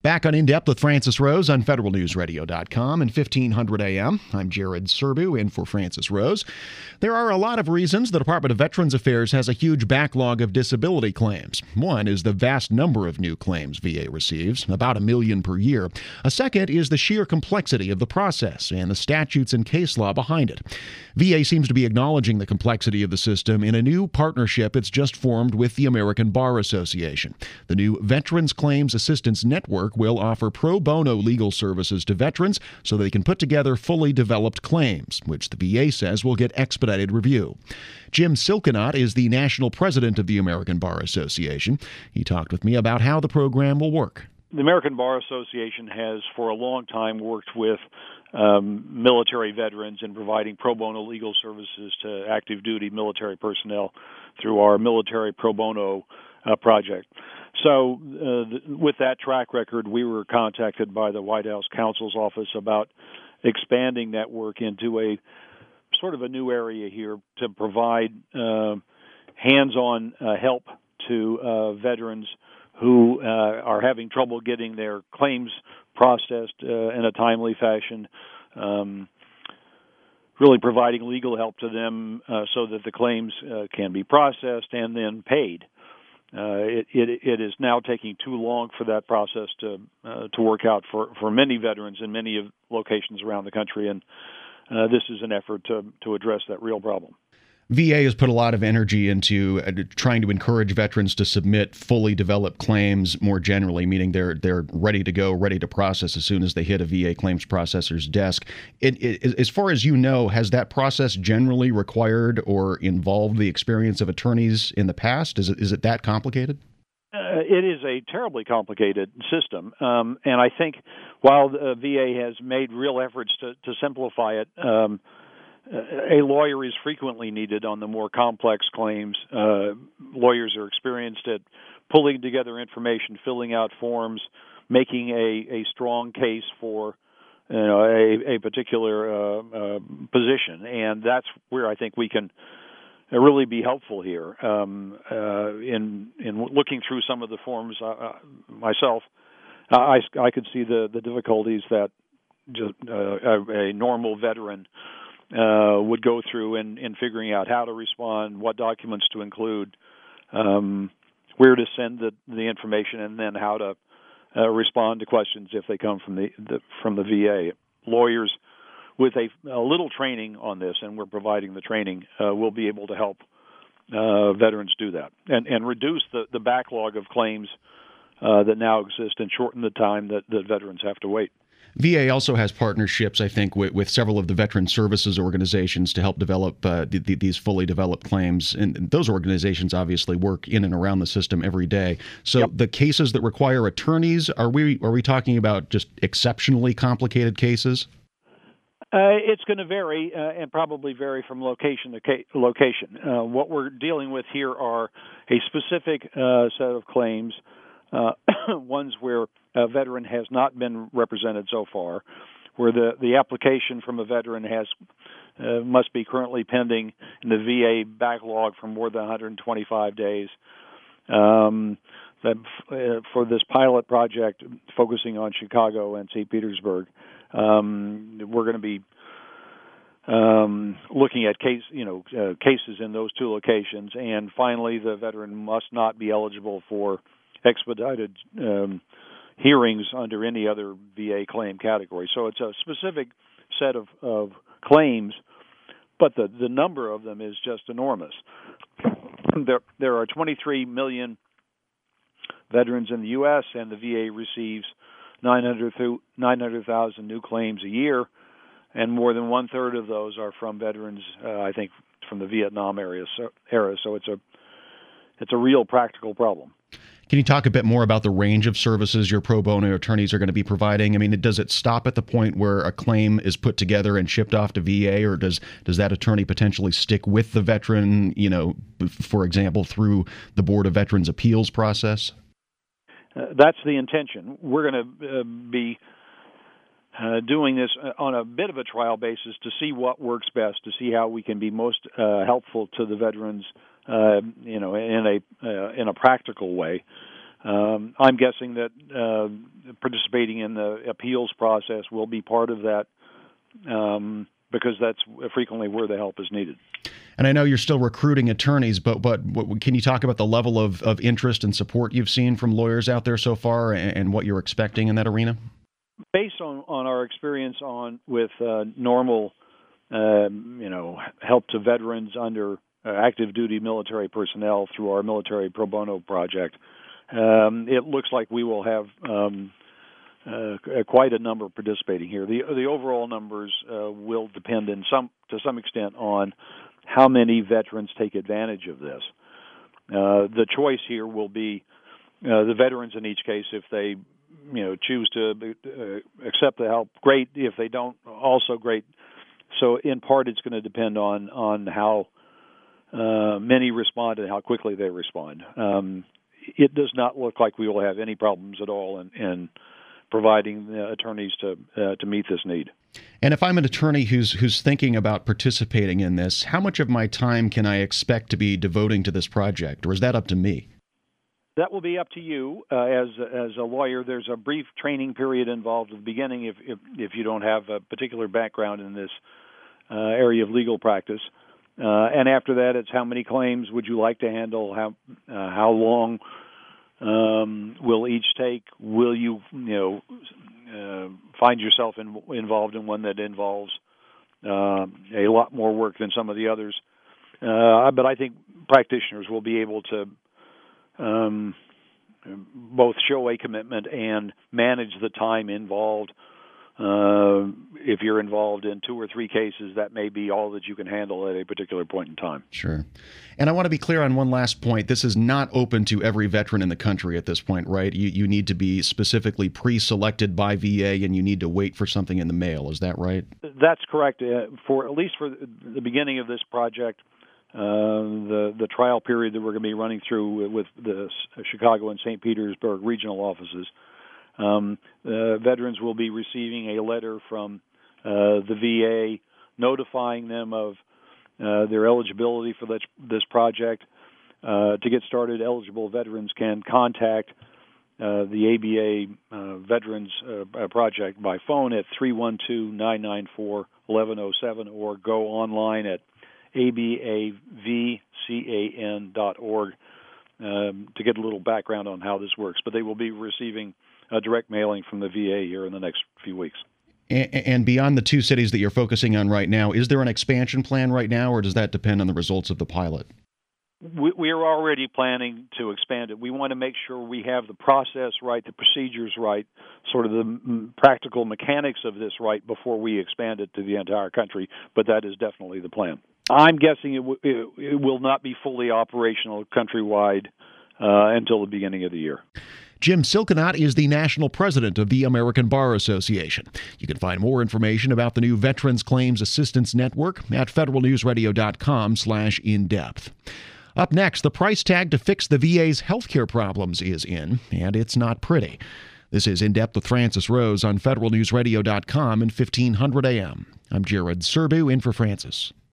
Back on In Depth with Francis Rose on federalnewsradio.com and 1500 AM. I'm Jared Serbu in for Francis Rose. There are a lot of reasons the Department of Veterans Affairs has a huge backlog of disability claims. One is the vast number of new claims VA receives, about 1 million per year. A second is the sheer complexity of the process and the statutes and case law behind it. VA seems to be acknowledging the complexity of the system in a new partnership it's just formed with the American Bar Association. The new Veterans Claims Assistance Network will offer pro bono legal services to veterans so they can put together fully developed claims, which the VA says will get expedited review. Jim Silkenot is the national president of the American Bar Association. He talked with me about how the program will work. The American Bar Association has for a long time worked with military veterans in providing pro bono legal services to active duty military personnel through our military pro bono project. So with that track record, we were contacted by the White House counsel's office about expanding that work into a sort of a new area here to provide hands-on help to veterans who are having trouble getting their claims processed in a timely fashion, really providing legal help to them so that the claims can be processed and then paid. It is now taking too long for that process to work out for many veterans in many locations around the country, and this is an effort to address that real problem. VA has put a lot of energy into trying to encourage veterans to submit fully developed claims more generally, meaning they're ready to go, ready to process as soon as they hit a VA claims processor's desk. As far as you know, has that process generally required or involved the experience of attorneys in the past? Is it that complicated? It is a terribly complicated system, and I think while the VA has made real efforts to simplify it, a lawyer is frequently needed on the more complex claims. Lawyers are experienced at pulling together information, filling out forms, making a strong case for a particular position, and that's where I think we can really be helpful here. In looking through some of the forms myself, I could see the difficulties that just a normal veteran would go through in figuring out how to respond, what documents to include, where to send the information, and then how to respond to questions if they come from the VA. Lawyers with a little training on this, and we're providing the training, will be able to help veterans do that and reduce the backlog of claims that now exist and shorten the time that veterans have to wait. VA also has partnerships, I think, with several of the veteran services organizations to help develop these fully developed claims. And those organizations obviously work in and around the system every day. So yep. The cases that require attorneys, are we talking about just exceptionally complicated cases? It's going to vary and probably vary from location to location. What we're dealing with here are a specific set of claims, ones where a veteran has not been represented so far, where the application from a veteran must be currently pending in the VA backlog for more than 125 days. For this pilot project focusing on Chicago and St. Petersburg, we're going to be looking at cases in those two locations, and finally, the veteran must not be eligible for expedited hearings under any other VA claim category. So it's a specific set of claims, but the number of them is just enormous. There are 23 million veterans in the U.S., and the VA receives 900,000 new claims a year, and more than one-third of those are from veterans, I think, from the Vietnam era. So it's a real practical problem. Can you talk a bit more about the range of services your pro bono attorneys are going to be providing? I mean, does it stop at the point where a claim is put together and shipped off to VA, or does that attorney potentially stick with the veteran, for example, through the Board of Veterans Appeals process? That's the intention. We're going to be doing this on a bit of a trial basis to see what works best, to see how we can be most helpful to the veterans, in a practical way. I'm guessing that participating in the appeals process will be part of that, because that's frequently where the help is needed. And I know you're still recruiting attorneys, but can you talk about the level of interest and support you've seen from lawyers out there so far, and what you're expecting in that arena? Based on our experience with normal, help to veterans under active duty military personnel through our military pro bono project, it looks like we will have quite a number participating here. The overall numbers will depend to some extent on how many veterans take advantage of this. The choice here will be the veterans in each case. If they choose to accept the help, great. If they don't, also great. So in part, it's going to depend on how many respond and how quickly they respond. It does not look like we will have any problems at all in providing attorneys to meet this need. And if I'm an attorney who's thinking about participating in this, how much of my time can I expect to be devoting to this project, or is that up to me? That will be up to you. As a lawyer, there's a brief training period involved at the beginning if you don't have a particular background in this area of legal practice. And after that, it's how many claims would you like to handle? How long will each take? Will you find yourself involved in one that involves a lot more work than some of the others? But I think practitioners will be able to both show a commitment and manage the time involved. If you're involved in 2 or 3 cases, that may be all that you can handle at a particular point in time. Sure. And I want to be clear on one last point. This is not open to every veteran in the country at this point, right? You need to be specifically pre-selected by VA, and you need to wait for something in the mail. Is that right? That's correct. At least for the beginning of this project, the trial period that we're going to be running through with the Chicago and St. Petersburg regional offices, veterans will be receiving a letter from the VA notifying them of their eligibility for this project. To get started, eligible veterans can contact the ABA Veterans Project by phone at 312-994-1107 or go online at abavcan.org to get a little background on how this works. But they will be receiving a direct mailing from the VA here in the next few weeks. And beyond the 2 cities that you're focusing on right now, is there an expansion plan right now, or does that depend on the results of the pilot? We are already planning to expand it. We want to make sure we have the process right, the procedures right, sort of the practical mechanics of this right before we expand it to the entire country, but that is definitely the plan. I'm guessing it will not be fully operational countrywide until the beginning of the year. Jim Silkenat is the national president of the American Bar Association. You can find more information about the new Veterans Claims Assistance Network at federalnewsradio.com/in-depth. Up next, the price tag to fix the VA's healthcare problems is in, and it's not pretty. This is In Depth with Francis Rose on federalnewsradio.com and 1500 AM. I'm Jared Serbu, in for Francis.